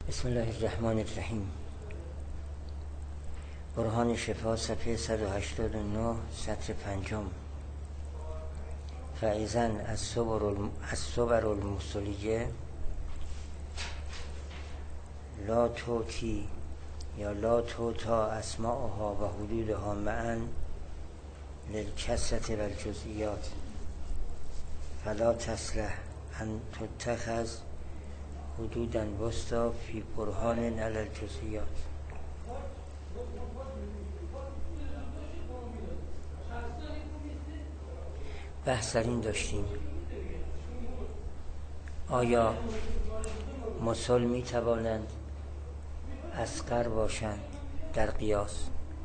بسم الله الرحمن الرحیم. برهان شفا صفحه 189 سطر 5. فاذن الصور المصلیه لا توتی یا لا توتا اسماءها و حدودها معا للکثرة و الجزئیات فلا تصلح ان تتخذ حدودا وسطا فی برهان علی الجزئیات. بحث در این داشتیم آیا مثل می توانند اصغر باشند در قیاس،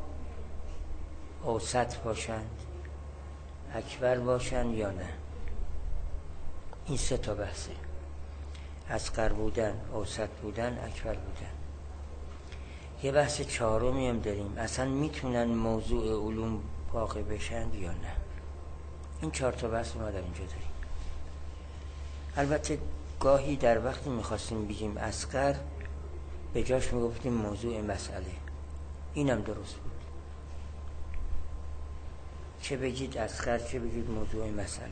اوسط باشند، اکبر باشند یا نه؟ این سه تا بحثه: اصغر بودن، اوسط بودن، اکبر بودن. یه بحث چهارمی هم داریم، اصلا میتونن موضوع علوم واقع بشن یا نه. این 4 تا بحث ما در اینجا داریم. البته گاهی در وقتی میخواستیم بگیم اصغر به جاش میگفتیم موضوع مسئله. اینم درست بود، چه بگید اصغر چه بگید موضوع مسئله.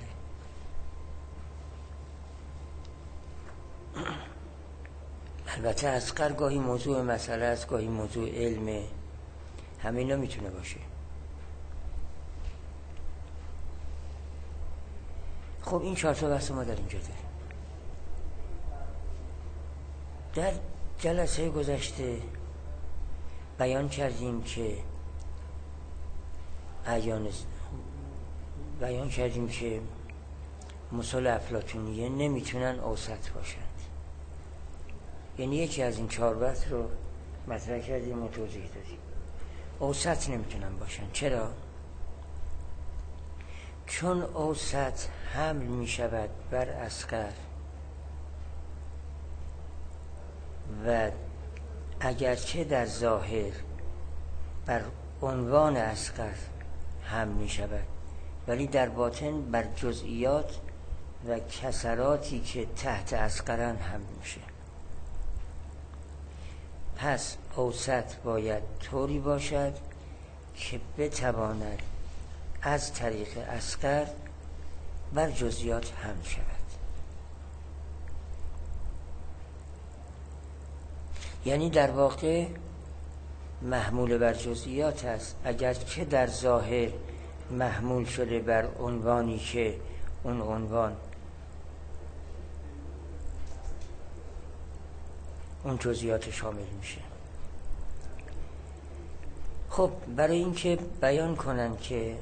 البته اصغر گاهی موضوع مسئله است، گاهی موضوع علمه، همینا میتونه باشه. خب این 4 تا بحث ما در اینجا داریم. در جلسه گذشته بیان کردیم که مثل افلاطونیه نمیتونن اوسط باشند. یعنی یکی از این 4 بحث رو مطرح کردیم و توضیح دادیم. اوسط نمیتونن باشن. چرا؟ چون اوسط حمل میشود بر اصغر و اگرچه در ظاهر بر عنوان اصغر حمل میشود، ولی در باطن بر جزئیات و کسراتی که تحت اصغرن حمل میشه. پس اوسط باید طوری باشد که بتواند از طریق اصغر بر جزئیات حمل شود. یعنی در واقع محمول بر جزئیات است، اگرچه در ظاهر محمول شده بر عنوانی که اون عنوان اون جزئیات شامل میشه. خب برای اینکه بیان کنن که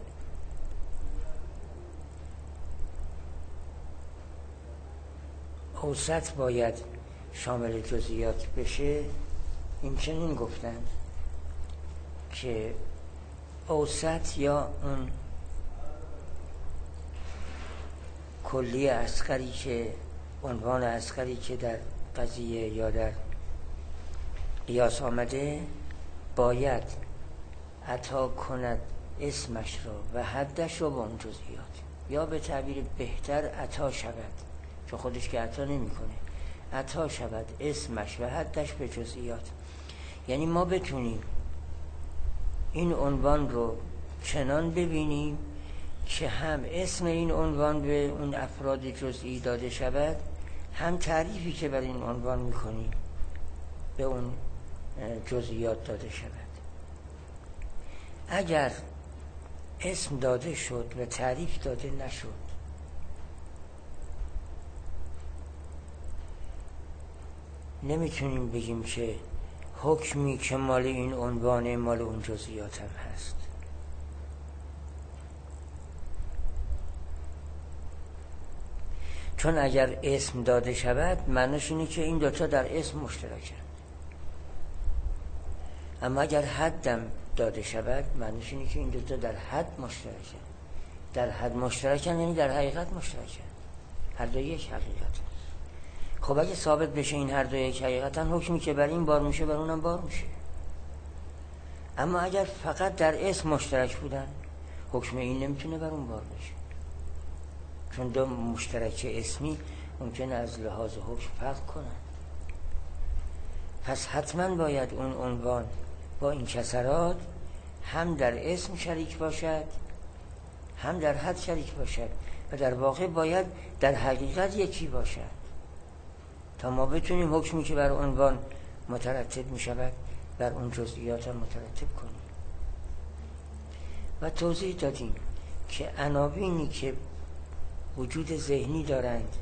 اوسط باید شامل جزئیات بشه، این چنین گفتند که اوسط یا اون کلی اصغری که عنوان اصغری که در قضیه یا در قیاس آمده باید عطا کند اسمش را و حدش را با اون جزئیات، یا به تعبیر بهتر عطا شود، چون خودش که عطا نمیکنه، عطا شود اسمش و حدش به جزئیات. یعنی ما بتونیم این عنوان رو چنان ببینیم که هم اسم این عنوان به اون افراد جزئی داده شود، هم تعریفی که بر این عنوان میکنیم به اون جزئیات داده شود. اگر اسم داده شد و تعریف داده نشد، نمیتونیم بگیم که حکمی که مال این عنوانه مال اون جزئیات هم هست. چون اگر اسم داده شود معنیش اینه که این دوتا در اسم مشترکن، اما اگر حدم داده شود معنیش اینه که این دوتا در حد مشترکن. در حد مشترکن یعنی در حقیقت مشترکن، هر دو یک حقیقت. خب اگه ثابت بشه این هر دو یک حقیقتن، حکمی که بر این بار میشه بر اونم بار میشه. اما اگر فقط در اسم مشترک بودن، حکم این نمیتونه بر اون بار بشه، چون دو مشترک اسمی ممکنه از لحاظ حکم فرق کنن. پس حتما باید اون عنوان با این کسرات هم در اسم شریک باشد هم در حد شریک باشد و در واقع باید در حقیقت یکی باشد تا ما بتونیم حکمی که بر عنوان مترتب می شود بر اون جزئیات هم مترتب کنیم. و توضیح دادیم که عناوینی که وجود ذهنی دارند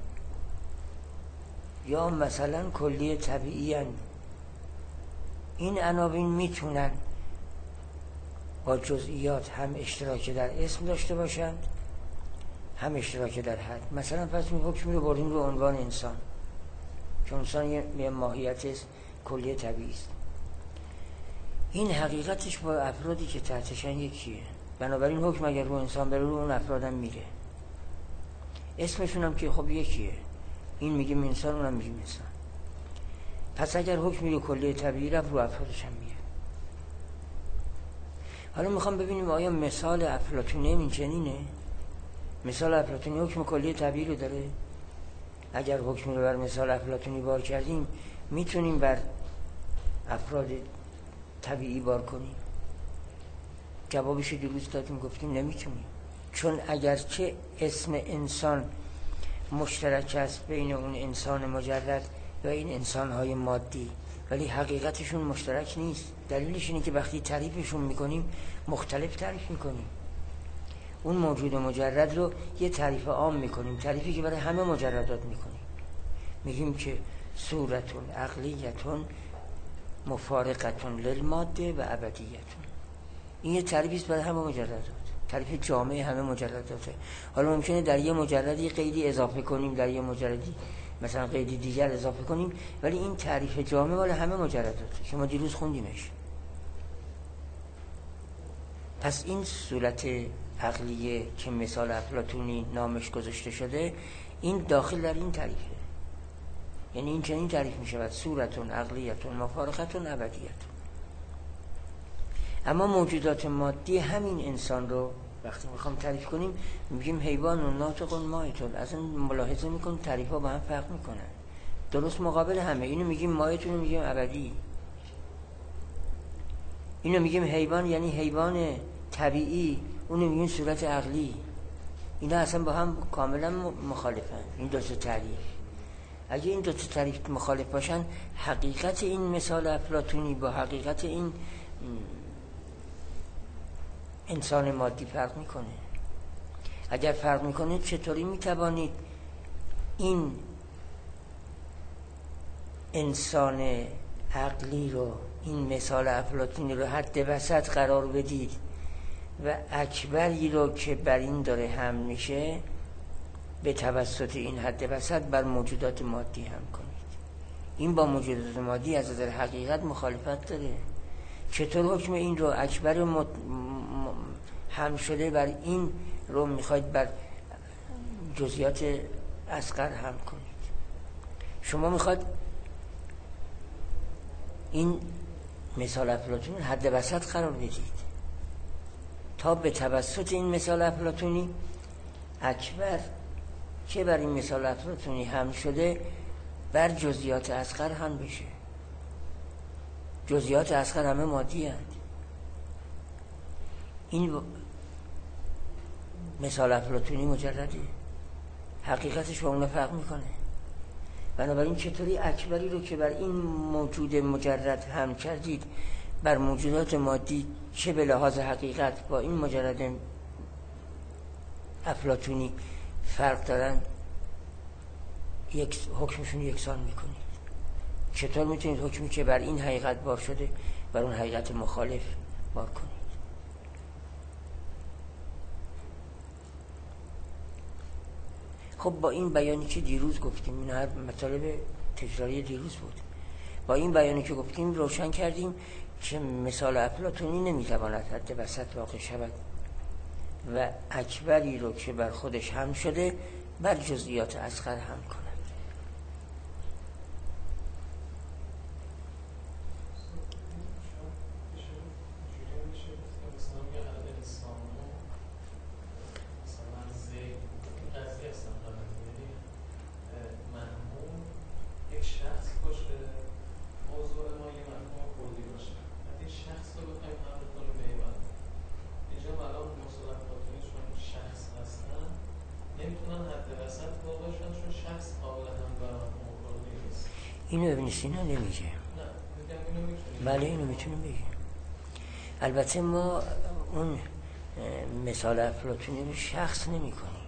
یا مثلا کلی طبیعی هستند، این عناوین میتونن با جزئیات هم اشتراک در اسم داشته باشند هم اشتراک در حد. مثلا پس این حکمی رو بردیم رو عنوان انسان، چون انسان یه ماهیت کلی طبیعی است. این حقیقتش با افرادی که تحتشن یکیه، بنابراین حکم اگر رو انسان بره رو اون افرادم میره. اسمشون هم که خب یکیه، این میگیم انسان اونم میگیم انسان. پس اگر حکمی رو کلی طبیعی رفت رو افرادش هم میره. حالا میخوام ببینیم آیا مثال افلاطونی این چنینه؟ مثال افلاطونی حکم کلی طبیعی رو داره؟ اگر حکمی رو بر مثال افلاطونی بار کردیم میتونیم بر افراد طبیعی بار کنیم؟ جوابش دیروز دادیم، گفتیم نمیتونیم، چون اگرچه اسم انسان مشترک است بین اون انسان مجرد و این انسان‌های مادی، ولی حقیقتشون مشترک نیست. دلیلش اینه که وقتی تعریفشون میکنیم مختلف تعریف میکنیم. اون موجود مجرد رو یه تعریف عام میکنیم، تعریفی که برای همه مجردات میکنیم. میگیم که صورتون عقلیتون مفارقتون للماده و ابدیتون. این یه تعریفیست برای همه مجردات، تعریف جامع همه مجرداته. حالا ممکنه در یه مجردی قیدی اضافه کنیم، در یه مجردی مثلا قیدی دیگر اضافه کنیم، ولی این تعریف جامع مال همه مجرداته که ما دیروز خوندیمش. پس این صورت عقلیه که مثال افلاطونی نامش گذاشته شده، این داخل در این تعریفه. یعنی این چنین تعریف می شود: صورتون عقلیتون مفارقتون ابدیتون. اما موجودات مادی همین انسان رو وقتی میخوام تعریف کنیم میگیم حیوان و ناطق و مایتون. اصلا ملاحظه میکنیم تعریف ها با هم فرق میکنن، درست مقابل همه. اینو میگیم مایتون، رو میگیم ابدی. اینو میگیم حیوان یعنی حیوان طبیعی، اونو میگیم صورت عقلی. اینا اصلا با هم کاملا مخالفن، این دو تا تعریف. اگه این دو تا تعریف مخالف باشن، حقیقت این مثال افلاطونی با حقیقت این انسان مادی فرق میکنه. اگر فرق میکنه چطوری میتوانید این انسان عقلی رو، این مثال افلاطونی رو حد وسط قرار بدید و اکبری رو که بر این داره حمل میشه به توسط این حد وسط بر موجودات مادی هم کنید؟ این با موجودات مادی از نظر حقیقت مخالفت داره. چطور حکم این رو اکبر هم شده بر این رو میخواید بر جزئیات اصغر هم کنید؟ شما میخواید این مثال افلاطونی حد وسط قرار بدید تا به توسط این مثال افلاطونی اکبر که بر این مثال افلاطونی هم شده بر جزئیات اصغر هم بشه. جزئیات اصغر همه مادی هست. این مثال افلاطونی مجرده، حقیقتش با اون فرق میکنه. بنابراین چطوری اکبری رو که بر این موجود مجرد هم کردید بر موجودات مادی چه به لحاظ حقیقت با این مجرد افلاطونی فرق دارن، یک حکمشون یکسان میکنید؟ چطور میتونید حکمی که بر این حقیقت بار شده بر اون حقیقت مخالف بار کنید؟ خب با این بیانی که دیروز گفتیم، این هر مطالب تکراری دیروز بود، با این بیانی که گفتیم روشن کردیم که مثال افلاطونی نمیتواند حد وسط واقع شود و اکبری رو که بر خودش هم شده بر جزئیات اصغر هم کند. شخص باشه، موضوع اینو ابن سینا نمیگه. بله اینو میتونیم بگیم. البته ما اون مثال افلاطونی رو شخص نمی کنیم،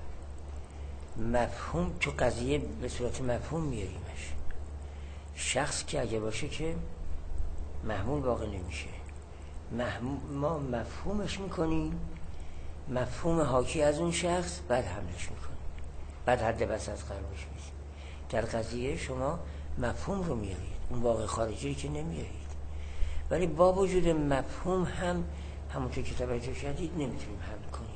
مفهوم تو قضیه به صورت مفهوم میاریمش. شخص که اگه باشه که محمول واقع نمیشه، ما مفهومش میکنیم، مفهوم حاکی از اون شخص، بعد حملش میکنیم، بعد حد بسط قرارش میدیم. در قضیه شما مفهوم رو میارید، اون واقع خارجی که نمیارید. ولی با وجود مفهوم هم همونطور که توجه کردید نمیتونیم حمل کنیم.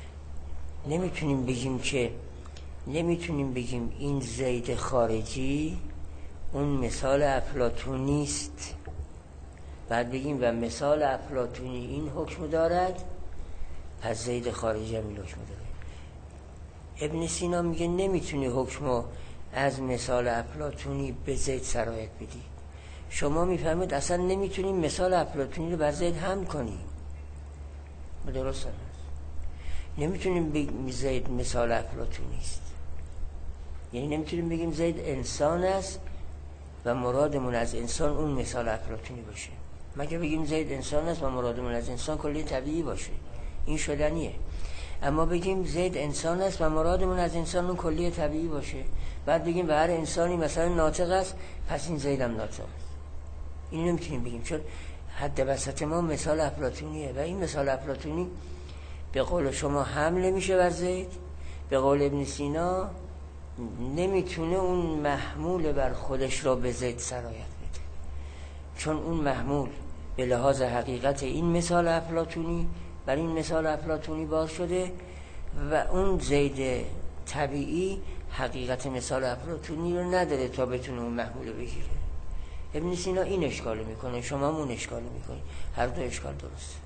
نمیتونیم بگیم این زید خارجی اون مثال افلاطونی است، بعد بگیم و مثال افلاطونی این حکم دارد پس زید خارجی هم این حکم داره. ابن سینا میگه نمیتونی حکمو از مثال افلاطونی به زید سرایت بدی. شما میفهمید اصلا نمیتونیم مثال افلاطونی رو بر زید حمل کنیم. درست هست. نمیتونیم بگیم زید مثال افلاطونی است، یعنی نمیتونیم بگیم زید انسان است و مرادمون از انسان اون مثال افلاطونی باشه، مگه بگیم زید انسان است و مرادمون از انسان کلی طبیعی باشه، این شدنیه. اما بگیم زید انسان است و مرادمون از انسان اون کلی طبیعی باشه، بعد بگیم و هر انسانی مثلا ناطق است پس این زید هم ناطق است، این نمیتونیم بگیم، چون حد وسط ما مثال افلاطونیه و این مثال افلاطونی به قول شما حمل نمیشه بر زید، به قول ابن سینا نمیتونه اون محمول بر خودش را به زید سرایت بده، چون اون محمول به لحاظ حقیقت این مثال افلاطونی بر این مثال افلاطونی بار شده و اون زید طبیعی حقیقت مثال افلاطونی رو نداره تا بتونه اون محمول بگیره. ابن سینا این اشکال میکنه، شما اون اشکال میکنی، هر دو اشکال درسته.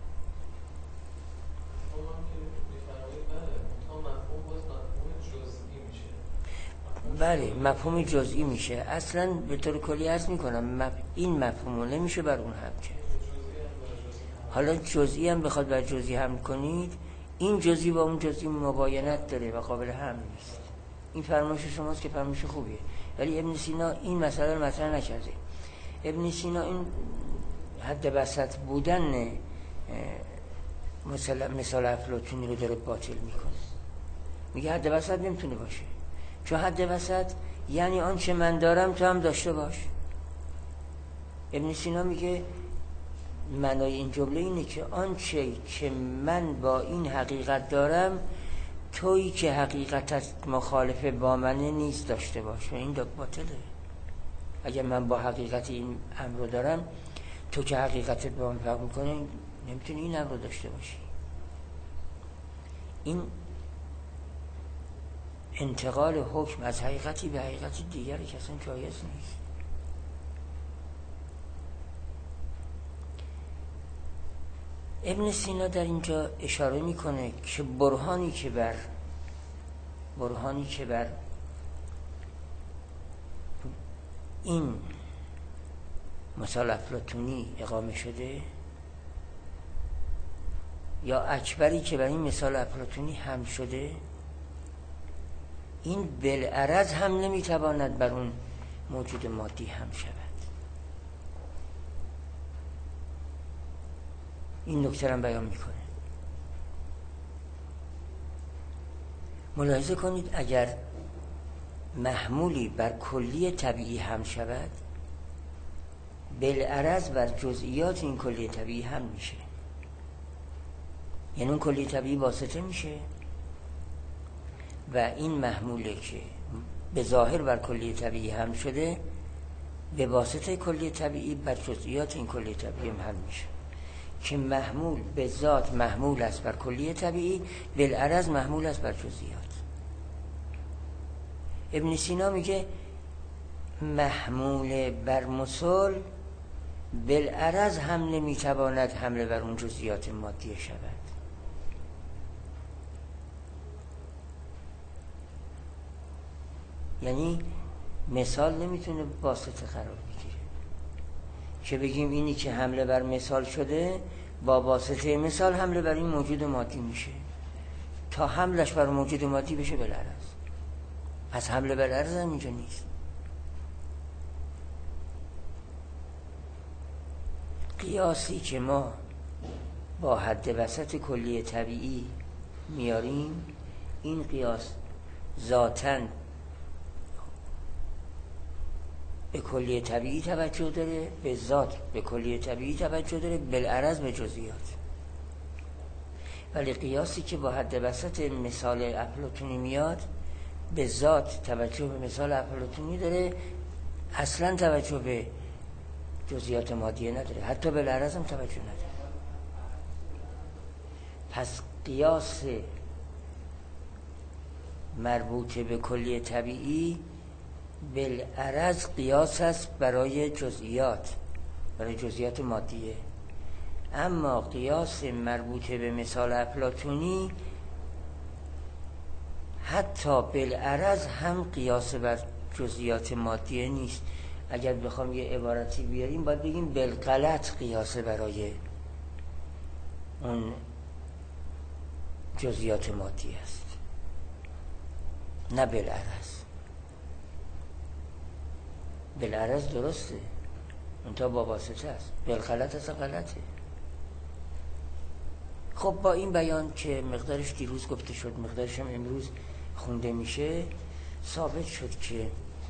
بله مفهوم جزئی میشه. اصلا به طور کلی عرض میکنم این مفهومو نمیشه بر اون حمل کرد. حالا جزئی هم بخواد بر جزئی حمل کنید، این جزئی با اون جزئی مباینت داره و قابل حمل نیست. این فرمایش شماست که فرمایش خوبیه، ولی ابن سینا این مسئله رو مطرح نکرده. ابن سینا این حد وسط بودن مثال افلاطونی رو داره باطل میکنه. میگه حد وسط نمیتونه باشه، چون حد وسط یعنی آنچه من دارم تو هم داشته باش. ابن سینا میگه معنای این جمله اینه که آنچه که من با این حقیقت دارم تویی که حقیقتت مخالف با منه نیست داشته باش، و این باطله. اگر من با حقیقت این امر رو دارم، تو که حقیقتت با من فرق میکنه نمیتونی این امر رو داشته باشی. این انتقال حکم از حقیقتی به حقیقتی دیگری که اصلا جایز نیست. ابن سینا در اینجا اشاره میکنه که برهانی که بر این مثال افلاطونی اقامه شده یا اکبری که بر این مثال افلاطونی هم شده، این بالعرض هم نمیتواند بر اون موجود مادی هم شود. این نکته هم بیان میکنه. ملاحظه کنید اگر محمولی بر کلی طبیعی هم شود، بالعرض بر جزئیات این کلی طبیعی هم میشه، یعنی اون کلی طبیعی واسطه میشه و این محموله که به ظاهر بر کلی طبیعی هم شده به واسطه کلی طبیعی بر جزئیات این کلی طبیعی هم میشه، که محمول به ذات محمول است بر کلی طبیعی، بالعرض محمول است بر جزئیات. ابن سینا میگه محمول بر مثال بالعرض هم نمیتواند حمله بر اون جزئیات مادی شود. یعنی مثال نمیتونه واسطه قرار بگیره که بگیم اینی که حمله بر مثال شده با واسطه مثال حمله بر این موجود مادی میشه، تا حملش بر موجود مادی بشه بالعرض. پس حمله بالعرض هم اینجا نیست. قیاسی که ما با حد وسط کلی طبیعی میاریم، این قیاس ذاتاً به کلی طبیعی توجه داره، به ذات به کلی طبیعی توجه داره، بالعرض به جزئیات. ولی قیاسی که با حد وسط مثال افلاطونی میاد، به ذات توجه به مثال افلاطونی داره، اصلا توجه به جزئیات مادیه نداره، حتی بالعرض هم توجه نداره. پس قیاس مربوط به کلی طبیعی بالعرض قیاس است برای جزئیات، برای جزئیات مادیه. اما قیاس مربوط به مثال افلاطونی حتی بالعرض هم قیاس بر جزئیات مادیه نیست. اگر بخوام یه عبارتی بیاریم باید بگیم بالغلط قیاس برای اون جزئیات مادی است، نه بالعرض. بالعرض درسته، اونتا با واسطه است، بالغلط اصلا غلطه. خب با این بیان که مقدارش دیروز گفته شد، مقدارش هم امروز خونده میشه، ثابت شد که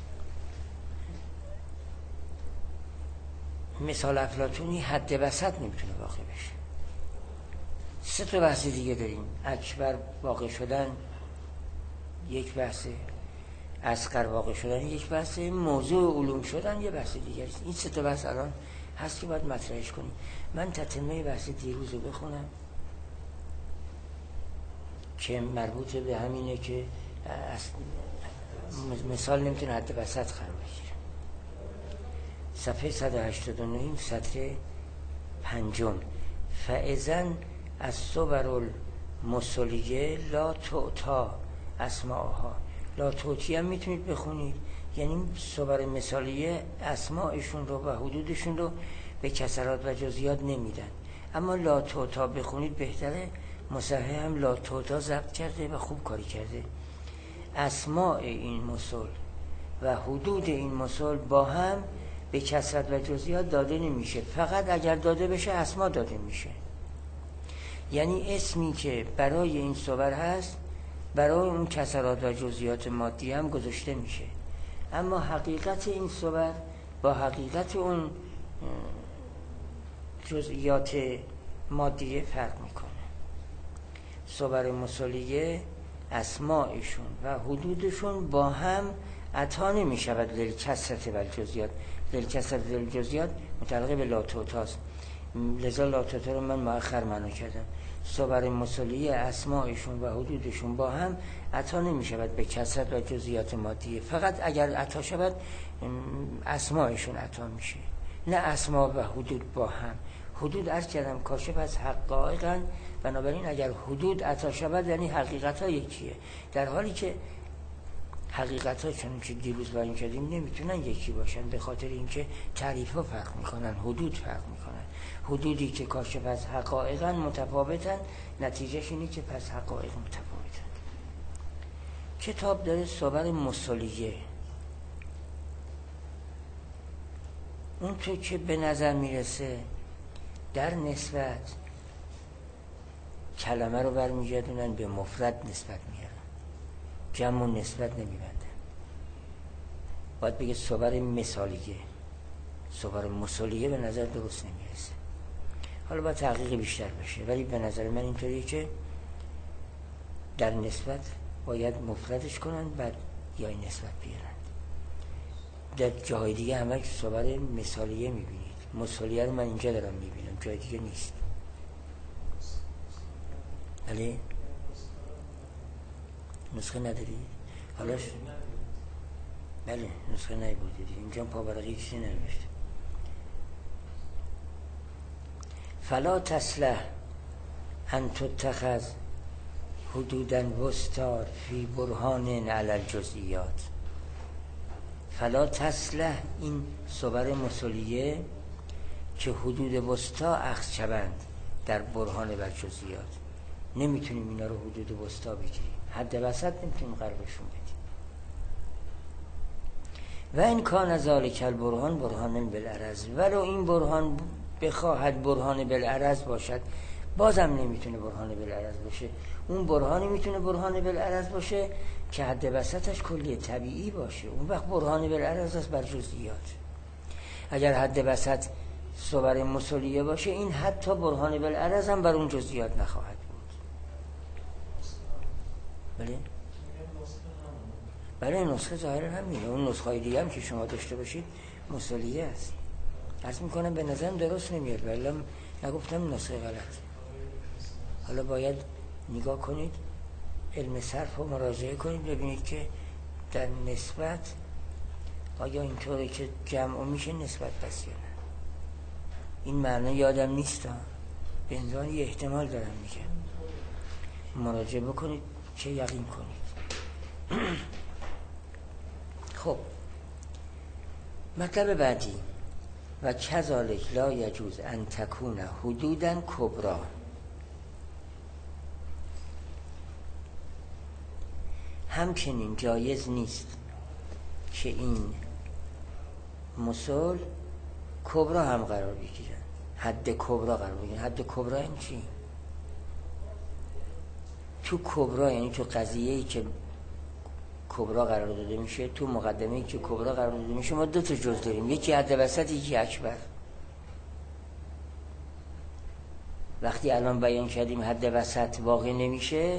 مثال افلاطونی حد وسط نمیتونه واقع بشه. 3 تا بحث دیگه داریم. اکبر واقع شدن یک بحثه، اصغر واقع شدن یک بحثه، موضوع علوم شدن یک بحث دیگه است. این 3 تا بحث الان هست که باید مطرحش کنیم. من تتمه بحث دیروز رو بخونم که مربوط به همینه که مثال نمیتونه حد وسط قرار بگیره. صفحه 189 سطر 5. فاذن الصور المثلیه لا تعطا اسماءها. لا تعطی هم میتونید بخونید، یعنی صور مثالیه اسماءشون رو و حدودشون رو به کسرات و جزئیات نمیدن. اما لا تعطا بخونید بهتره. مصحح هم لا تعطا ضبط کرده و خوب کاری کرده. اسماء این مثل و حدود این مثل با هم به کسرت و جزئیات داده نمیشه، فقط اگر داده بشه اسما داده میشه. یعنی اسمی که برای این صور هست برای اون کسرات و جزئیات مادی هم گذاشته میشه، اما حقیقت این صور با حقیقت اون جزئیات مادیه فرق میکنه. صور مثلیه اسماءشون و حدودشون با هم عطا نمیشود للکسرت و الجزئیات. للکسرت و الجزئیات متعلق به لا تعطاست، لذا لا تعطا رو من مؤخر معنا کردم. صور مثلیه اسماءشون و حدودشون با هم عطا نمیشود به کسرت و جزئیات مادیه، فقط اگر عطا شود اسماءشون عطا میشه، نه اسما و حدود با هم. حدود عرض کردم کاشف از حقایقن، بنابراین اگر حدود عطا شود یعنی حقیقت ها یکیه، در حالی که حقیقت ها چون که دیروز بیان کردیم نمیتونن یکی باشن، به خاطر اینکه تعریف ها فرق میکنن، حدود فرق میکنن. حدودی که کاشف از حقایقن متفاوتن، نتیجهش اینه که پس حقایق متفاوتن. کتاب داره صور مثلیه، اون تو که به نظر میرسه در نسبت کلمه رو برمیگردونن به مفرد نسبت میارن، جمع و نسبت نمیبندن. باید بگه صور مثالیه، صور مثلیه به نظر درست نمیرسه. حالا باید تحقیق بیشتر بشه، ولی به نظر من اینطوریه که در نسبت باید مفردش کنن بعد یای نسبت بیارن. در جاهای دیگه همه صور مثالیه میبینید، مثالیه رو من اینجا دارم میبینم، جای دیگه نیست. بله نسخه نداری؟ حالا بله نسخه نبودید، اینجا پاورقی چیزی ننوشته. فلا تصلح ان تتخذ حدودا وسطا فی برهان علی الجزئیات. فلا تصلح، این صور مثلیه که حدود وسطا اخذ شوند در برهان بر جزئیات. نمیتونیم اینا رو حدود وسطا بگیریم، حد وسط نمیتونیم قرارشون بدیم. و این کان ذالک البرهان برهان بالعرض، ولو این برهان بخواهد برهان بالعرض باشد، بازم نمیتونه برهان بالعرض باشه. اون برهانی میتونه برهان بالعرض باشه که حد وسطش کلی طبیعی باشه، اون وقت برهان بالعرض است بر جزئیات. اگر حد وسط صور مسلیه باشه، این حتی برهان بالعرض هم بر اون جزئیات نخواهد بود. بله نسخه ظاهرا همینه. اون نسخه دیگه هم که شما داشته باشید مسلیه است. عرض میکنم به نظرم درست نمیاد، ولی نگفتم نسخه غلط. حالا باید نگاه کنید، علم صرف رو مراجعه کنید، ببینید که در نسبت آیا اینطوره که جمع میشه نسبت پس یا نه. این معنی یادم نیست، به عنوان یه احتمال دارم میگم، مراجعه بکنید که یقین کنید. خب مطلب بعدی، و کذالک لا یجوز ان تکون حدودا کبرا. همچنین جایز نیست که این مثل کبرا هم قرار بگیرن، حد کبرا قرار بگیرن. حد کبرا این چی؟ تو کبرا یعنی تو قضیه‌ای که کبرا قرار داده میشه، تو مقدمه‌ای که کبرا قرار داده میشه، ما دو تا جز داریم، یکی حد وسط، یکی اکبر. وقتی الان بیان کردیم حد وسط واقع نمیشه،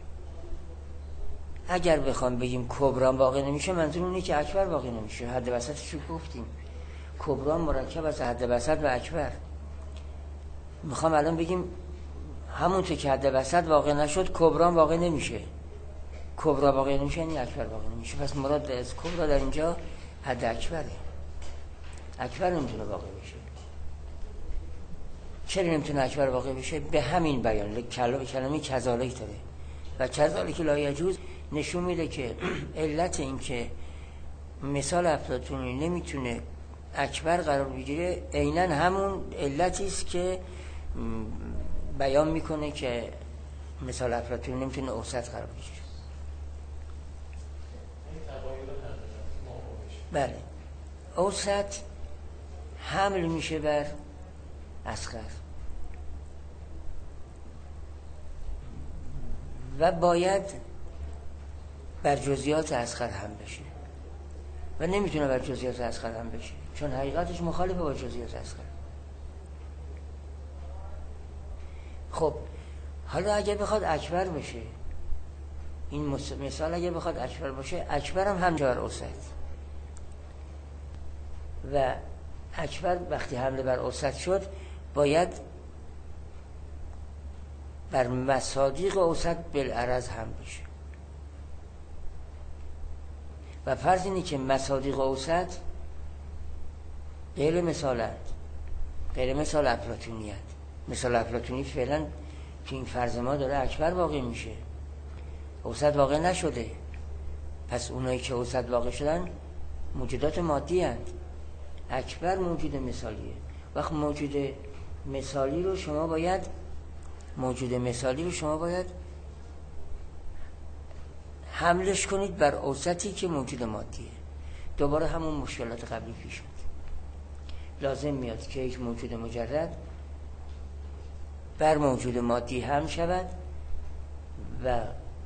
اگر بخوام بگیم کبرا واقع نمیشه، منظور اونه که اکبر واقع نمیشه. حد وسطش رو گفتیم، کبرا مرکب از حد وسط و اکبر. میخوام الان بگیم همونطور که حد وسط واقع نشد، کبرا واقع نمیشه. کبرا واقع نمیشه یعنی اکبر واقع نمیشه. پس مراد از کبرا در اینجا حد اکبره. اکبر نمیتونه واقع بشه. چرا نمیتونه اکبر واقع بشه؟ به همین بیان کلمه کذالک داره و کذالک لا یجوز نشون میده که علت این که مثال افلاطونی نمیتونه اکبر قرار بگیره عیناً همون علتی است که بیان میکنه که مثال افلاطونی نمیتونه اوسط قرار بگیره. بله، اوسط حمل میشه بر اصغر و باید بر جزئیات اصغر هم بشه و نمیتونه بر جزئیات اصغر هم بشه، چون حقیقتش مخالفه با جزئیات اصغر. خب حالا اگه بخواد اکبر بشه، این مثال اگه بخواد اکبر باشه، اکبر هم همجا بر اوسط و اکبر وقتی حمله بر اوسط شد باید بر مصادیق اوسط بالعرض هم بشه. و فرض اینه که مصادیق اوسط غیر مثالند، غیر مثال افلاطونیت. مثال افلاطونی فعلا که این فرض ما داره اکبر واقع میشه، اوسط واقع نشده. پس اونایی که اوسط واقع شدن موجودات مادی هستند. اکبر موجود مثالیه. وقت موجود مثالی رو شما باید حملش کنید بر اوسطی که موجود مادیه. دوباره همون مشکلات قبلی پیش میاد. لازم میاد که یک موجود مجرد بر موجود مادی هم شود و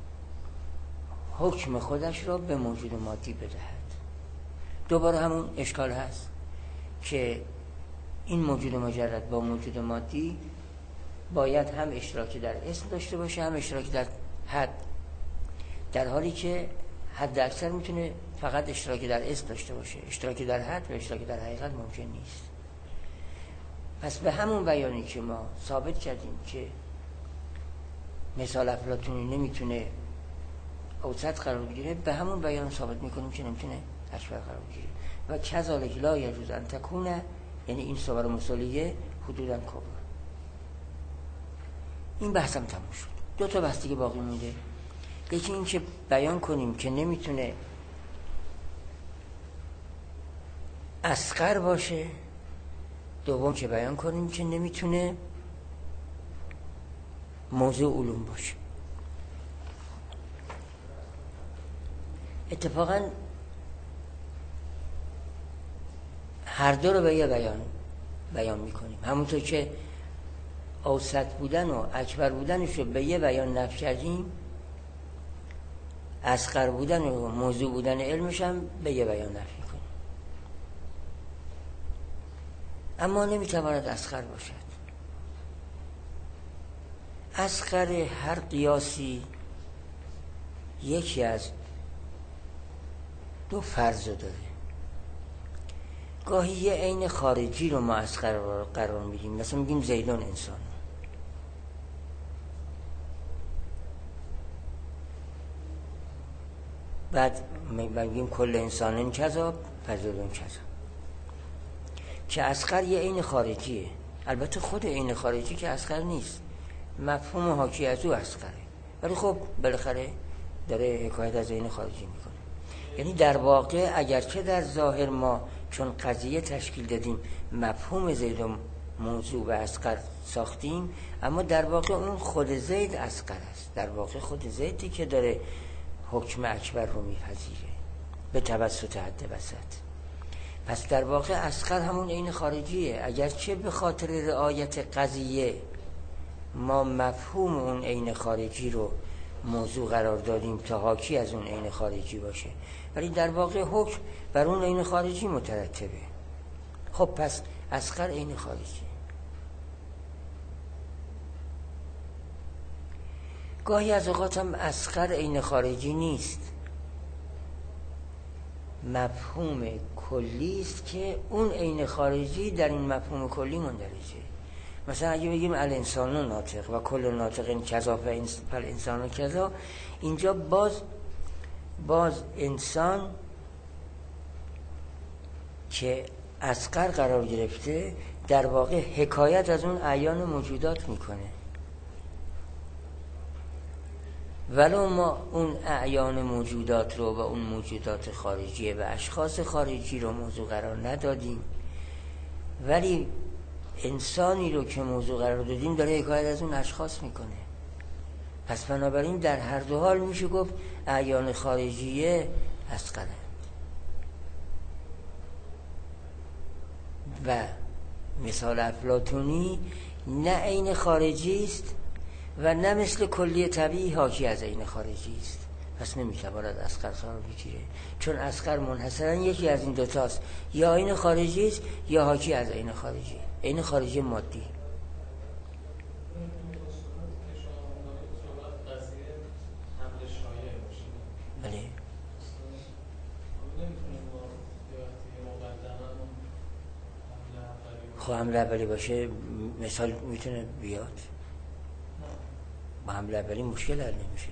حکم خودش را به موجود مادی بدهد. دوباره همون اشکال هست که این موجود مجرد با موجود مادی باید هم اشتراکی در اسم داشته باشه، هم اشتراکی در حد، در حالی که حد اکثر میتونه فقط اشتراکی در اسم داشته باشه، اشتراکی در حد و اشتراکی در حقیقت ممکن نیست. پس به همون بیانی که ما ثابت کردیم که مثال افلاطونی نمیتونه اوسط قرار بگیره، به همون بیان ثابت میکنیم که نمیتونه اکبر قرار بگیره. و کذالک لا یجوز ان تکون، یعنی این صور مثالیه حدودا کبرا. این بحثم تموم شد. دو تا بحث دیگه باقی مونده. یکی این که بیان کنیم که نمیتونه اصغر باشه، دوم که بیان کنیم که نمیتونه موضوع علوم باشه. اتفاقا هر دو رو به یه بیان بیان میکنیم. همونطور که اوسط بودن و اکبر بودنش رو به یه بیان نفی کردیم، اصغر بودن و موضوع بودن علمش هم به یه بیان نفی کنیم. اما نمیتواند اصغر باشد. اصغر هر قیاسی یکی از دو فرض داره. گاهی یه عین خارجی رو ما اصغر قرار میدیم، مثلا میگیم زیدون انسان، بعد میگیم کل انسان کذا فضلون کذا، که اصغر یه عین خارجیه. البته خود عین خارجی که اصغر نیست، مفهوم حاکی از او اصغره، ولی خب بالاخره داره حکایت از عین خارجی میکنه. یعنی در واقع اگرچه در ظاهر ما چون قضیه تشکیل دادیم مفهوم زید و موضوع و اصغر ساختیم، اما در واقع اون خود زید اصغر است. در واقع خود زیدی که داره حکم اکبر رو میپذیره به توسط حد وسط. پس در واقع اصغر همون عین خارجیه. اگرچه به خاطر رعایت قضیه ما مفهوم اون عین خارجی رو موضوع قرار دادیم تا حاکی از اون عین خارجی باشه، ولی در واقع حکم بر اون عین خارجی مترتبه. خب پس اصغر عین خارجی. گاهی از اوقات هم اصغر عین خارجی نیست، مفهوم کلی است که اون عین خارجی در این مفهوم کلی مندرجه. مثلا اگه بگیم الانسان ناطق و کل ناطق کذا فالانسان کذا، اینجا باز انسان که اصغر قرار گرفته در واقع حکایت از اون اعیان موجودات میکنه، ولو ما اون اعیان موجودات رو و اون موجودات خارجیه و اشخاص خارجی رو موضوع قرار ندادیم، ولی انسانی رو که موضوع قرار دادیم داره حکایت از اون اشخاص میکنه. پس بنابراین در هر دو حال میشه گفت اعیان خارجیه اصغرند و مثال افلاطونی نه عین خارجی است و نه مثل کلی طبیعی حاکی از عین خارجی است. پس نمیتواند اصغر قرار بگیره، چون اصغر منحصرا یکی از این دوتاست، یا عین خارجی است یا حاکی از عین خارجی، عین خارجی مادی. بله. خب حمله اولی باشه مثال میتونه بیاد، با حمله اولی مشکل حل نمیشه.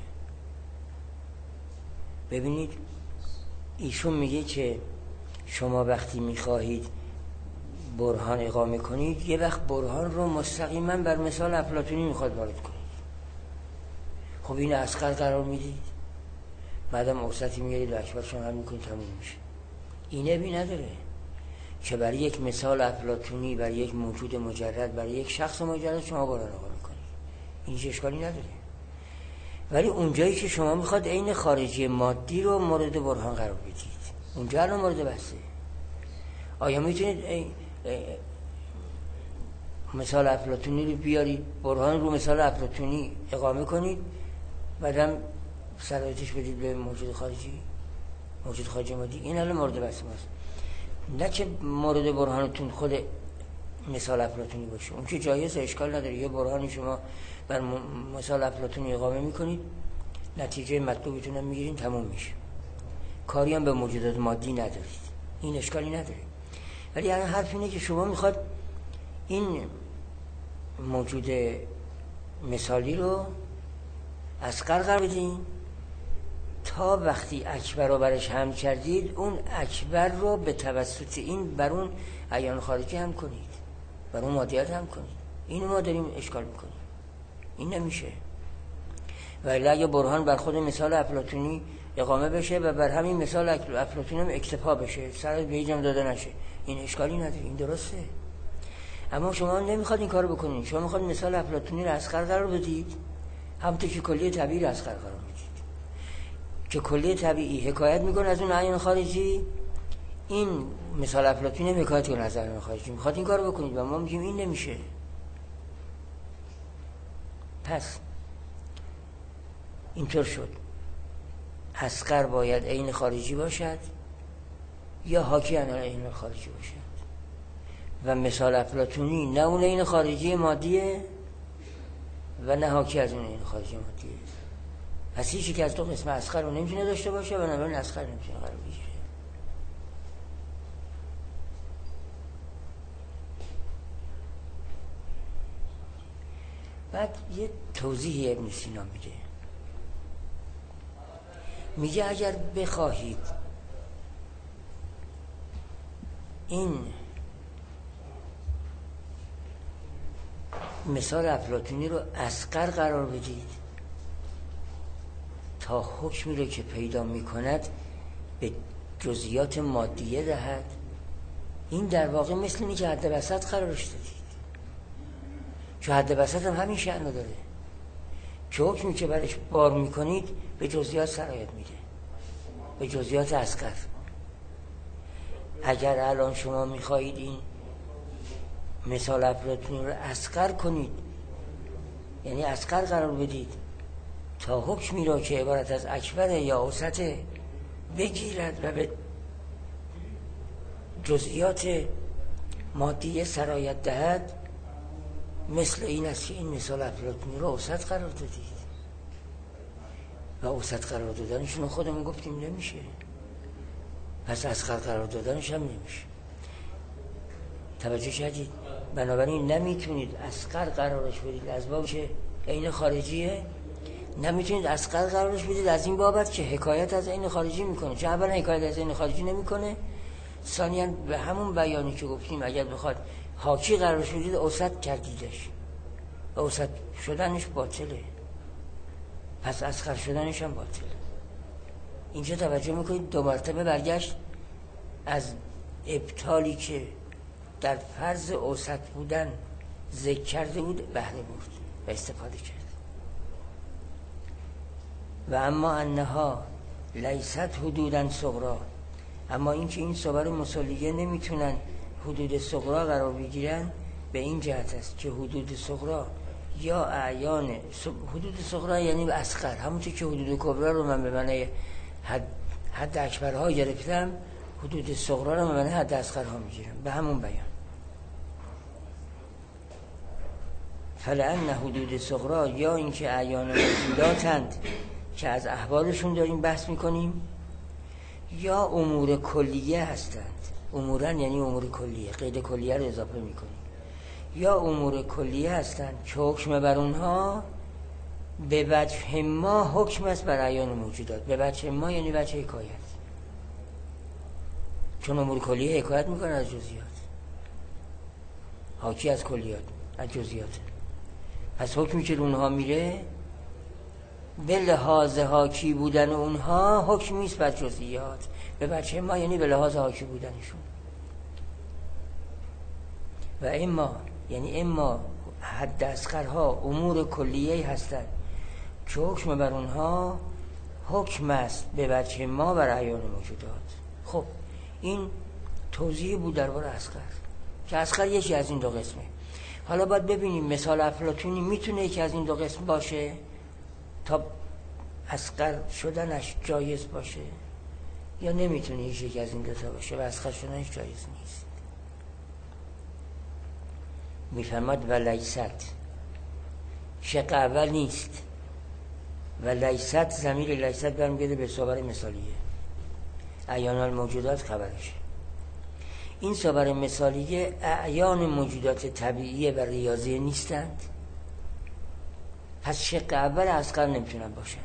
ببینید ایشون میگه که شما وقتی میخواهید برهان اقامه کنید، یه وقت برهان رو مستقیما بر مثال افلاطونی میخواد وارد کنید. خب این اصغر قرار میدید، بعدم اوسطی میارید و اکبر شما حل میکنید، تموم میشه. اینه بی نداره که برای یک مثال افلاطونی، برای یک موجود مجرد، برای یک شخص مجرد شما برهان اقامه کنید، این هیچ اشکالی نداره. ولی اونجایی که شما میخواد عین خارجی مادی رو مورد برهان قرار بدید، اونجا الان مورد بحثه. آیا میتونید مثال افلاطونی رو بیارید برهان رو مثال افلاطونی اقامه کنید، بعدم سرایتش بدید به موجود خارجی، موجود خارجی مادی؟ این الان مورد بحث ماست، نه که مورد برهانتون خود مثال افلاطونی باشه. اون که جایزه، اشکال نداره. یه برهانی شما بر مثال افلاطونی اقامه میکنید، نتیجه مطلوبتون هم میگیرین، تموم میشه. کاری هم به موجودات مادی ندارید، این اشکالی نداره. ولی الان حرف اینه که شما میخواد این موجود مثالی رو اصغر قرار بدین تا وقتی اکبر رو برش هم کردید، اون اکبر رو به توسط این بر اون اعیان خارجی هم کنید، بر اون مادیات هم کنید. اینو ما داریم اشکال میکنیم، این نمیشه. ولی اگه برهان بر خود مثال افلاطونی اقامه بشه و بر همین مثال افلاطونی هم اکتفا بشه، سر به هیچ جام داده نشه، این اشکالی نداره، این درسته. اما شما نمیخواد این کارو بکنید، شما میخواد مثال افلاطونی رو اصغر قرار بدید، همونطور که کلیه طبیعی رو اصغر قرار میدید. که کلیه طبیعی حکایت میکنه از اون اعیان خارجی، این مثال افلاطون حکایت کنه از ایان خارجی، میخواد این کارو بکنید و ما میگیم این نمیشه. پس اینطور شد اصغر باید عین خارجی باشد یا حاکی عن عین خارجی باشد و مثال افلاطونی نه اون عین خارجی مادیه و نه حاکی از اون عین خارجی مادیه. پس هیچی که از دو قسم اصغر رو نمیتونه داشته باشه و بنابراین اصغر نمیتونه قرار بگیره. بعد یه توضیحی ابن سینا میگه اگر بخواهید این مثال افلاطونی رو اصغر قرار بدید تا حکمی رو که پیدا میکند به جزئیات مادیه دهد، این در واقع مثل اینه که حد وسط قرارش دادید، چون حد وسط هم همین شأن رو داره که حکمی که برش بار میکنید به جزئیات سرایت میده، به جزئیات اصغر. اگر الان شما میخواهید این مثال افلاطونی رو اصغر کنید، یعنی اصغر قرار بدید تا حکمی را که عبارت از اکبر یا اوسط بگیرد و به جزئیات مادیه سرایت دهد، مثل این است که این مثال افلاطونی رو اوسط قرار دادید و اوسط قرار دادنشون خودمون گفتیم نمیشه، پس اصغر قرار دادنش هم نمیشه. توجه کردید؟ بنابراین نمیتونید اصغر قرارش بدید از باب که عین خارجیه، نمیتونید اصغر قرارش بدید از این بابت که حکایت از عین خارجی میکنه، چون اولا حکایت از عین خارجی نمیکنه، ثانیاً به همون بیانی که گفتیم اگر بخواد حاکی قرارش بدید اوسط کردیدش و اوسط شدنش باطله، پس اصغر شدنش هم باطله. اینجا توجه میکنید دو مرتبه برگشت از ابطالی که در فرض اوسط بودن ذکر کرده بود بهره برد و استفاده کرد. و اما انها لیست حدودا صغرا، اما اینکه این صور مسلیه نمیتونن حدود صغرا قرار بگیرن به این جهت است که حدود صغرا یا اعیان حدود صغرا یعنی اصغر، همونطور که حدود کبرا رو من به معنی حد اکبرها گرفتم، حدود صغرا رو به معنی حد اصغرها میگیرم، به همون بیان. فلأن حدود صغرا یا اینکه اعیان موجوداتند که از احوالشون داریم بحث میکنیم، یا امور کلیه هستند. امورن یعنی امور کلیه، قید کلیه رو اضافه میکنیم. یا امور کلیه هستند که حکم بر اونها به وجه ما حکم است بر اعیان موجودات. به وجه ما یعنی وجه حکایت، چون امور کلیه حکایت میکنه از جزئیات، حاکی از کلیات از جزئیات. پس حکمی که اونها میره به لحاظ حاکی بودن اونها حکمی است بر جزئیات. به وجه ما یعنی به لحاظ حاکی بودنشون. و اما یعنی اما حد اصغرها امور کلیه هستند که حکم بر اونها حکم است به وجه ما بر اعیان موجودات. خب این توضیح بود درباره اصغر که اصغر یکی از این دو قسمه. حالا باید ببینیم مثال افلاطونی میتونه یکی از این دو قسم باشه تا اصغر شدنش جایز باشه، یا نمیتونه یکی از این دو تا باشه و اصغر شدنش جایز نیست. میفرماد و لیست، شق اول نیست و لیست، ضمیر لیست برمیگرده به صور مثالیه، اعیان الموجودات خبرشه. این صور مثالیه اعیان موجودات طبیعیه و ریاضی نیستند، پس شق اول اصغر نمیتونن باشند.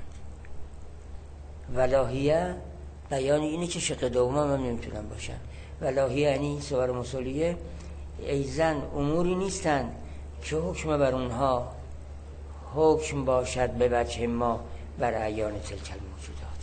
ولاهیه بیان اینه که شق دوم هم نمیتونن باشند. ولاهیه یعنی صور مثالیه ایزن اموری نیستند که حکم بر اونها حکم باشد به وجه ما بر اعیان تلک الموجودات.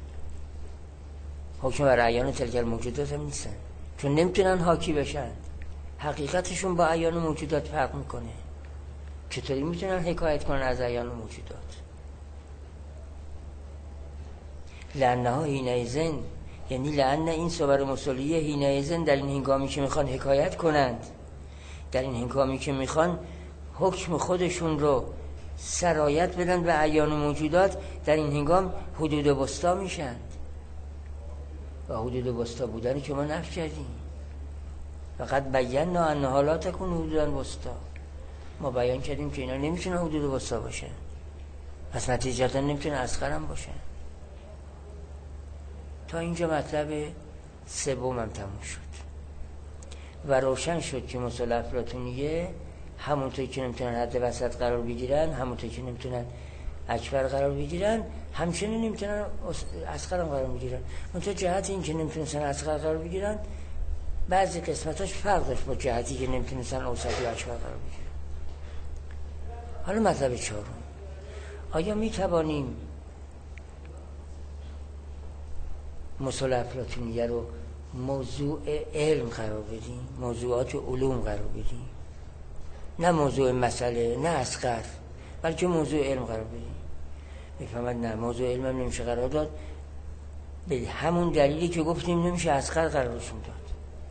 حکم بر اعیان تلک الموجودات هم نیستن، چون نمیتونن حاکی بشن، حقیقتشون با اعیان موجودات فرق میکنه. چطوری میتونن حکایت کنن از اعیان موجودات؟ لانها حینئذ، یعنی لأن این صور مسلیه حینئذ در این هنگامی که میخوان حکایت کنند، در این هنگامی که میخوان حکم خودشون رو سرایت بدن به اعیان موجودات، در این هنگام حدود وسطا میشند. و حدود وسطا بودنی که ما نفی کردیم، فقط بینا انها لا تکون حدودا وسطا، ما بیان کردیم که اینا نمیتونه حدود وسطا باشه، پس نتیجتا نمیتونه اصغر هم باشه. تا اینجا مطلب سوم هم تموم شد و روشن شد که مثال افلاطونیه همونطور که نمیتونن حد وسط قرار بگیرن، همونطور که نمیتونن اکبر قرار بگیرن، همچنین نمیتونن اصغر هم قرار بگیرن. منتها جهت این که نمیتونن اصغر قرار بگیرن بعضی قسمتاش فرق داشت با جهتی که نمیتونن اوسط یا اکبر قرار بگیرن. حالا مطلب چهارم، آیا میتوانیم مثال افلاطونیه رو موضوع علم قرار بدیم، موضوعات علوم قرار بدیم، نه موضوع مسئله، نه اصغر، بلکه موضوع علم قرار بدیم؟ میفهمد نه، موضوع علم هم نمیشه قرار داد، به همون دلیلی که گفتیم نمیشه اصغر قرارشون داد.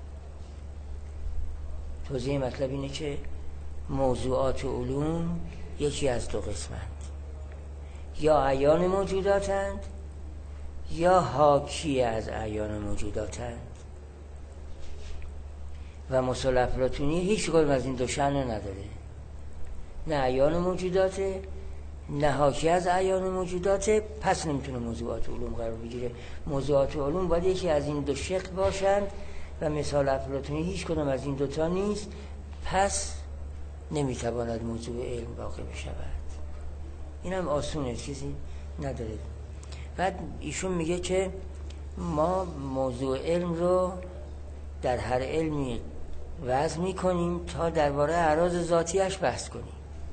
توضیح مطلب اینه که موضوعات علوم یکی از دو قسمند، یا اعیان موجوداتند یا حاکی از اعیان موجوداتند، و مثال افلاطونی هیچ کدوم از این دو شأن نداره، نه اعیان موجوداته نه حاکی از اعیان موجوداته، پس نمیتونه موضوعات علوم قرار بگیره. موضوعات علوم باید یکی از این دو شق باشند و مثال افلاطونی هیچ کدوم از این دوتا نیست، پس نمیتواند موضوع علم واقع بشود. این هم آسونه، چیزی نداره. بعد ایشون میگه که ما موضوع علم رو در هر علمی وضع میکنیم تا درباره اعراض ذاتیش بحث کنیم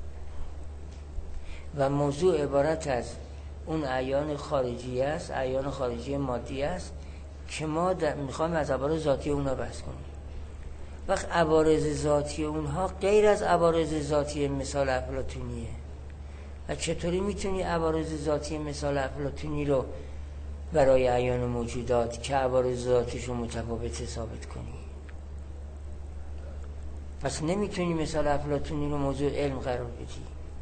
و موضوع عبارت از اون اعیان خارجی است، اعیان خارجی مادی است که ما میخوایم از عوارض ذاتی اونها بحث کنیم. وقت عوارض ذاتی اونها غیر از عوارض ذاتی مثال افلاطونیه و چطوری میتونی عوارض ذاتی مثال افلاطونی رو برای اعیان موجودات که عوارض ذاتیشو متفاوت ثابت کنی؟ پس نمیتونی مثال افلاطونی رو موضوع علم قرار بدی.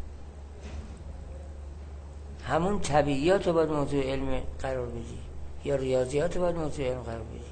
همون طبیعیات رو باید موضوع علم قرار بدی یا ریاضیات رو باید موضوع علم قرار بدی.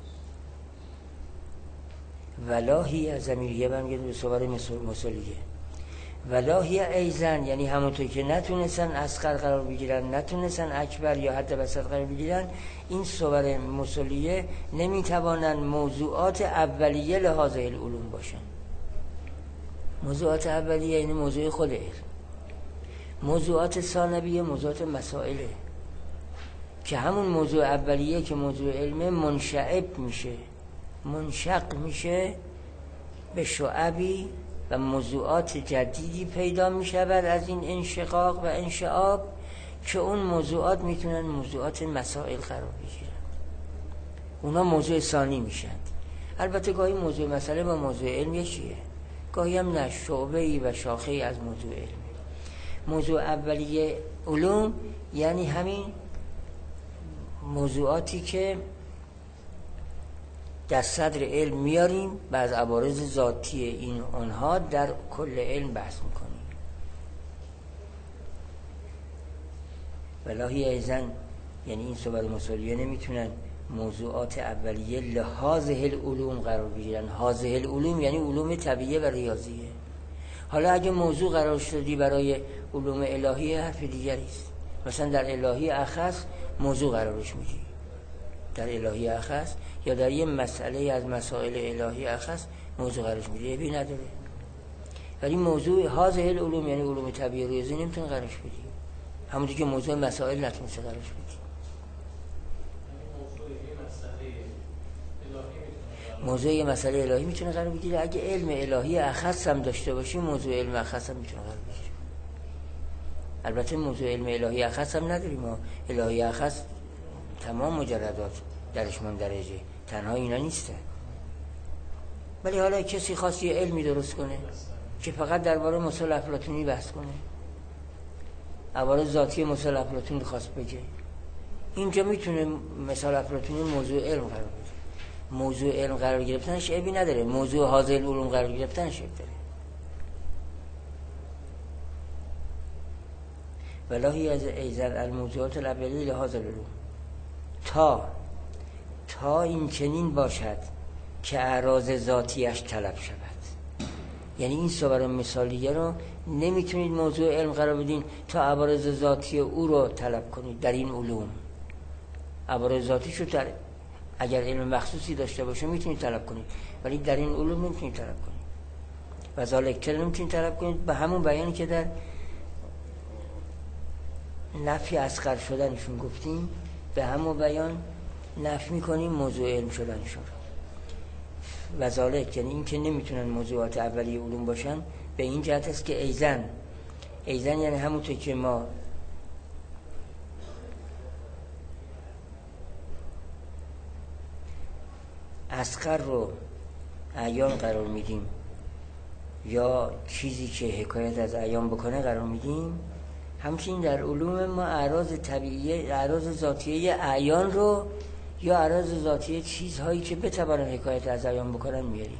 ولاهی از زمیریه برمیگرد به صور مسلیه. ولاهی ایزن، یعنی همونطور که نتونستن اصغر قرار بگیرن، نتونستن اکبر یا حد وسط قرار بگیرن، این صور مسلیه نمیتوانن موضوعات اولیه لحاظ العلوم باشن. موضوعات اولیه یعنی موضوع خود علم. موضوعات ثانویه موضوعات مسائله که همون موضوع اولیه که موضوع علمه منشعب میشه، منشق میشه به شعبی و موضوعات جدیدی پیدا میشود از این انشقاق و انشعاب که اون موضوعات میتونن موضوعات مسائل قرار بگیرن، اونا موضوع ثانی میشن. البته گاهی موضوع مسئله با موضوع علم یکیه، گاهی هم نه، شعبه‌ای و شاخه‌ای از موضوع علم. موضوع اولیه علوم یعنی همین موضوعاتی که در صدر علم میاریم و از عوارض ذاتی این آنها در کل علم بحث میکنیم. ولاهی ایزن یعنی این صور مسلیه نمیتونن موضوعات اولیه لحاظ العلوم قرار بگیرن. حاظ العلوم یعنی علوم طبیعیه و ریاضیه. حالا اگه موضوع قرار شدی برای علوم الهی حرف دیگری است. مثلا در الهی اخص موضوع قرارش میدی، در الهی اخص یا در یه مسئله از مسائل الهی اخص موضوع قرارش میدی، بی نداره. ولی موضوع حاضر العلوم یعنی علوم طبیعی ریاضی نمیتونه قرارش بدی، همونطور که موضوع مسائل نتونسته قرارش بدی. موضوع یه مسئله الهی میتونه قرار بگیره. اگه علم الهی اخص هم داشته باشی موضوع علم اخص هم میتونه قرار بگیره. البته موضوع علم الهی اخص هم نداریم، ما الهی اخص تمام مجردات درش مندرجه، تنها اینا نیسته. ولی حالا کسی خواست یه علمی درست کنه که فقط درباره مثال افلاطونی بحث کنه، عوارض ذاتی مثال افلاطونی خواست بگه، اینجا میتونه مثال افلاطونی موضوع علم قرار بگیره. موضوع علم قرار گرفتنش عیبی نداره، موضوع حاضر العلوم قرار گرفتنش عیب داره. والله از ایزن الموضوعات الاولیه لحاظ العلوم تا این چنین باشد که اعراض ذاتیش طلب شود. یعنی این صور مثالیه رو نمیتونید موضوع علم قرار بدین تا عوارض ذاتی او رو طلب کنید در این علوم. عوارض ذاتیش رو اگر علم مخصوصی داشته باشه میتونید طلب کنید، ولی در این علوم نمیتونید طلب کنید. و ذالک نمیتونید طلب کنید به همون بیانی که در نفی اصغر شدنشون گفتیم، به همون بیان نفی میکنیم موضوع علم شدنشون. و ذالک یعنی این که نمیتونن موضوعات اولیه علوم باشن به این جهت است که ایزن یعنی همونطور که ما اصغر رو اعیان قرار میدیم یا چیزی که حکایت از اعیان بکنه قرار میدیم، همچنین در علوم ما اعراض طبیعیه، اعراض ذاتیه اعیان رو یا اعراض ذاتیه چیزهایی که بتوانن حکایت از اعیان بکنن میاریم.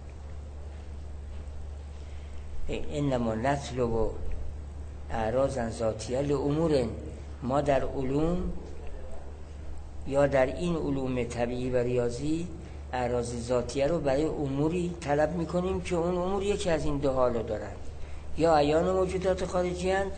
انما نطلب اعراض ذاتیه لامور، ما در علوم یا در این علوم طبیعی و ریاضی اعراض ذاتیه رو برای اموری طلب میکنیم که اون امور یکی از این دو حالو دارند، یا اعیان موجودات خارجی هستند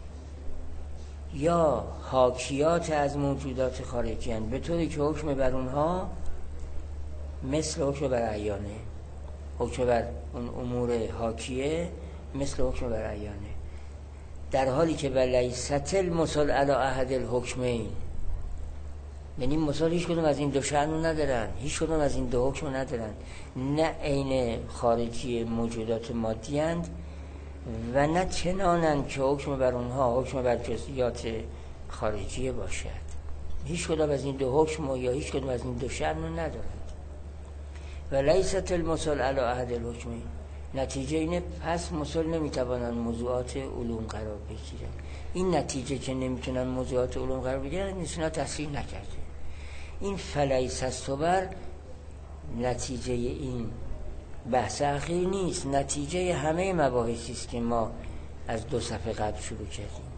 یا حاکیات از موجودات خارجی هستند، به طوری که حکم بر اونها مثل حکم بر اعیانه. حکم بر اون امور حاکیه مثل حکم بر اعیانه، در حالی که ولیست المثل علی احد الحکمین، یعنی مثال هیچ کدوم از این دو شأن رو ندارن، هیچ کدوم از این دو حکم رو ندارن، نه عین خارجی موجودات مادی اند و نه چنانند که حکم بر اونها حکم بر جزئیات خارجی باشد. هیچ کدوم از این دو حکم یا هیچ کدوم از این دو شأن رو ندارند. ولیست المثل علی احد الحکمین، نتیجه اینه پس مثل نمیتوانن موضوعات علوم قرار بگیرن. این نتیجه که نمیتونن موضوعات علوم قرار بگیرن نیستنا تصحیح نکرده. این فلیس الصور نتیجه این بحث اخیر نیست، نتیجه همه مباحثی است که ما از 2 صفحه قبل شروع کردیم.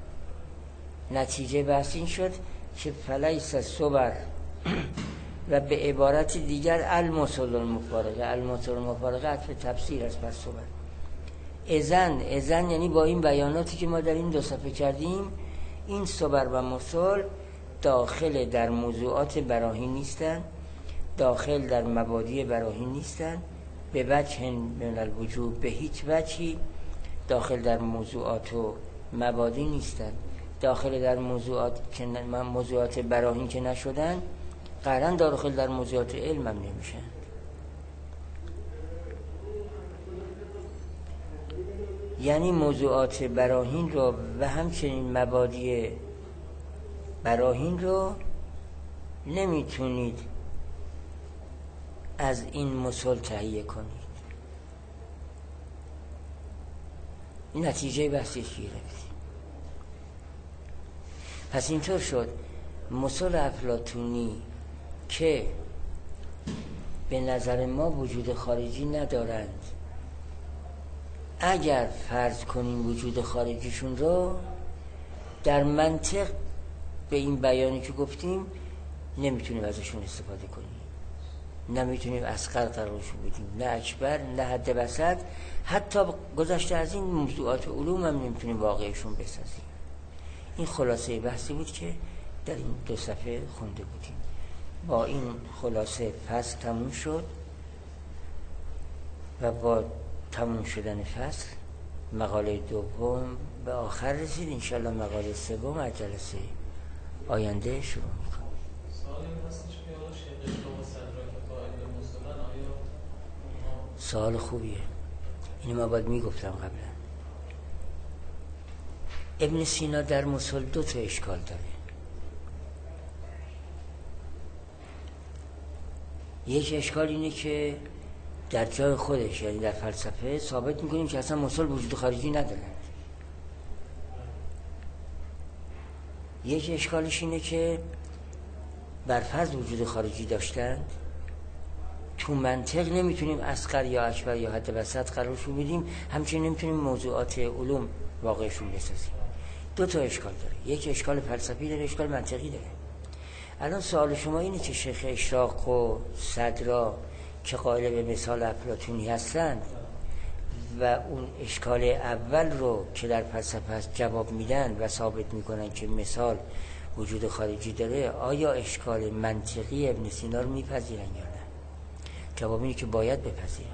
نتیجه بحث این شد که فلیس الصور و به عبارت دیگر المثل المفارقه، المثل المفارقه عطف تفسیر است بر صور. اذن یعنی با این بیاناتی که ما در این 2 صفحه کردیم، این صور و مثل داخل در موضوعات براهین نیستن، داخل در مبادی براهین نیستن، به وجه من الوجوب، به هیچ وجهی داخل در موضوعات و مبادی نیستن. داخل در موضوعات براهین که نشدن، قرن داخل در موضوعات علم هم نمیشن. یعنی موضوعات براهین رو و همچنین مبادی براهین رو نمیتونید از این مثل تهیه کنید. این نتیجه بحثش گرفت. پس اینطور شد مثل افلاطونی که به نظر ما وجود خارجی ندارند، اگر فرض کنیم وجود خارجیشون رو، در منطق به این بیانی که گفتیم نمیتونیم ازشون استفاده کنیم، نمیتونیم اصغر قرارشون بدیم، نه اکبر، نه حد وسط، حتی گذشته از این موضوعات علوم هم نمیتونیم واقعشون بسازیم. این خلاصه بحثی بود که در این 2 صفحه خونده بودیم. با این خلاصه فصل تموم شد و با تموم شدن فصل مقاله 2 به آخر رسید. انشالله مقاله 3 از جلسه آینده شروع میکنم. سوالی هستش که حالا شیخ اشکال و صدرا که قائل به مسلمان آیا سوال خوبیه، اینو ما باید میگفتم قبلا. ابن سینا در مسل 2 تا اشکال داره. یک اشکال اینه که در جای خودش، یعنی در فلسفه ثابت میکنیم که اصلا مسل وجود خارجی نداره. یک اشکالش اینه که برفرض وجود خارجی داشتند، تو منطق نمیتونیم اصغر یا اکبر یا حد وسط قرارشون بدیم، همچنین نمیتونیم موضوعات علوم واقعشون بسازیم. دو تا اشکال داره، یک اشکال فلسفی داره، اشکال منطقی داره. الان سوال شما اینه که شیخ اشراق و صدرا که قائل به مثال افلاطونی هستند و اون اشکال اول رو که در فلسفه هست جواب میدن و ثابت میکنن که مثال وجود خارجی داره، آیا اشکال منطقی ابن سینا رو میپذیرن یا نه؟ جواب اینه که باید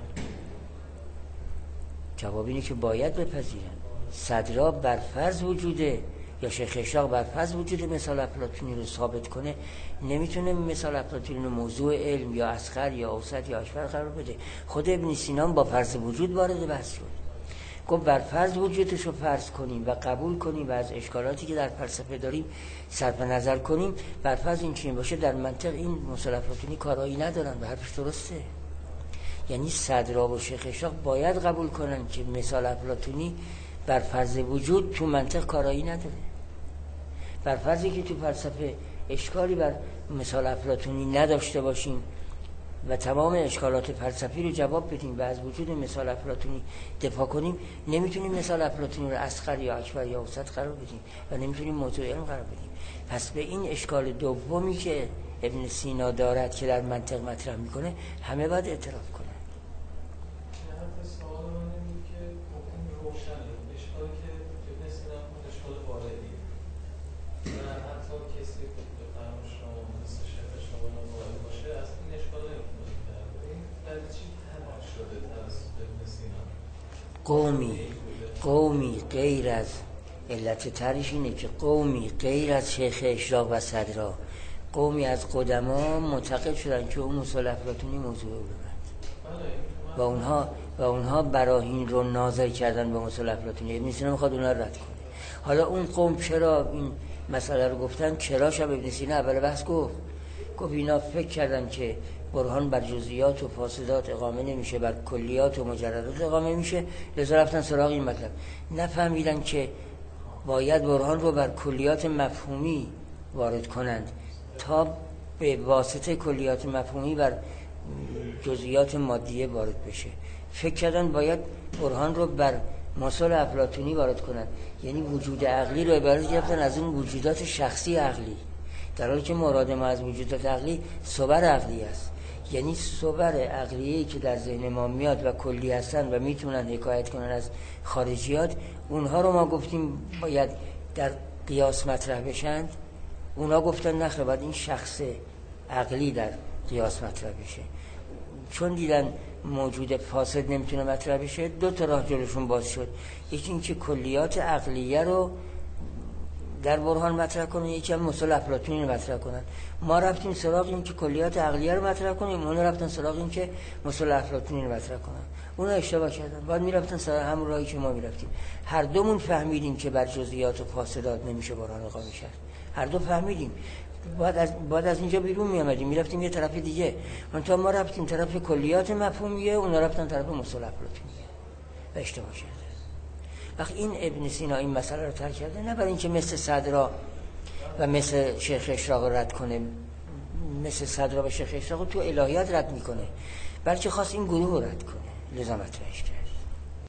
بپذیرن. صدرا برفرض وجوده یا شیخ اشراق برفرض وجود مثال افلاطونی رو ثابت کنه، نمیتونه مثال افلاطونی رو موضوع علم یا اصغر یا اوسط یا اکبر قرار بده. خود ابن سینا با فرض وجود وارد بحث شد، گفت برفرض وجودش رو فرض کنیم و قبول کنیم و از اشکالاتی که در فلسفه داریم صرف نظر کنیم، برفرض این چنین باشه، در منطق این مثال افلاطونی کارایی ندارن و حرفش درسته. یعنی صدرا و شیخ اشراق باید قبول کنن که مثال افلاطونی بر فرض وجود تو منطق کارایی نداره. بر فرضی که تو فلسفه اشکالی بر مثال افلاطونی نداشته باشیم و تمام اشکالات فلسفی رو جواب بدیم و از وجود مثال افلاطونی دفاع کنیم، نمیتونیم مثال افلاطونی رو اصغر یا اکبر یا اوسط قرار بدیم و نمیتونیم موضوع علم قرار بدیم. پس به این اشکال دومی که ابن سینا دارد که در منطق مطرح میکنه همه باید اعتراف کنند. قومی غیر از علت ترش اینه که قومی غیر از شیخ اشراق و صدرا، قومی از قدما معتقد شدن که اون مثال افلاطونی موضوع علومه و اونها براهین رو ناظر کردن به مثال افلاطونی. ابن سینا میخواد اونها رو رد کنه. حالا اون قوم چرا این مسئله رو گفتن؟ چرا شب ابن سینا اول بحث گفت اینا فکر کردن که برهان بر جزئیات و فاسدات اقامه نمیشه، بر کلیات و مجردات اقامه میشه، لذا رفتن سراغ این مطلب. نفهمیدن که باید برهان رو بر کلیات مفهومی وارد کنند تا به واسطه کلیات مفهومی بر جزئیات مادیه وارد بشه. فکر کردن باید برهان رو بر مثال افلاطونی وارد کنند، یعنی وجود عقلی رو عبارت گرفتن از اون وجودات شخصی عقلی، در حالی که مراد ما از وجودات عقلی صور عقلی است. یعنی صور عقلیه‌ای که در ذهن ما میاد و کلی هستن و میتونن حکایت کنن از خارجیات، اونها رو ما گفتیم باید در قیاس مطرح بشند. اونها گفتن نخیر، باید این شخص عقلی در قیاس مطرح بشه. چون دیدن موجود فاسد نمیتونه مطرح بشه، دو تا راه جلوشون باز شد. یکی این که کلیات عقلیه رو در برهان مطرح کنن، یکی هم مثال افلاطونی رو مطرح کنن. ما رفتیم سراغ این که کلیات عقلیه رو مطرح کنیم، اون رفتن سراغ این که مثال افلاطونی رو مطرح کنن. اون اشتباه کردن، بعد میرفتن سراغ همون راهی که ما میرفتیم. هر دومون فهمیدیم که بر جزئیات و فاسدات نمیشه برهان اقامه کرد. هر دو فهمیدیم. بعد از اینجا بیرون میامدیم میرفتیم یه طرف دیگه. منتها ما رفتیم طرف کلیات مفهومیه، اون رفتن طرف مثال افلاطونیه و اشتباه کردن. وقتی این ابن سینا این مسئله رو ترک کرده، نه برای اینکه مثل صدرا و مثل شیخ اشراق رد کنه، مثل صدرا و شیخ اشراق تو الهیات رد میکنه، بلکه خواست این گروه رو رد کنه، لذا مطرحش کرد.